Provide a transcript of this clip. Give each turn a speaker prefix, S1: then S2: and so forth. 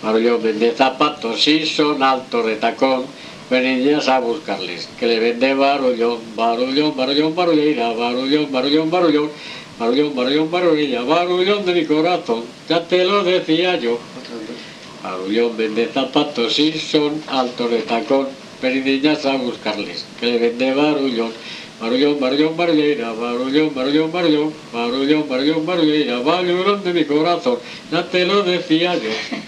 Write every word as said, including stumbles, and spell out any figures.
S1: Barullón vende zapatos y son altos de tacón, venidlas a buscarles, que le vende Barullón, Barullón, Barullón, Barullera, Barullón, Barullón, Barullón, Barullón, Barullón, Barullera, Barullón de mi corazón, ya te lo decía yo. Barullón vende zapatos y son altos de tacón, venidlas a buscarles, que le vende Barullón, Barullón, Barullón, Barullera, Barullón, Barullón, Barullón, Barullón, Barullón, Barullera, Barullón de mi corazón, ya te lo decía yo.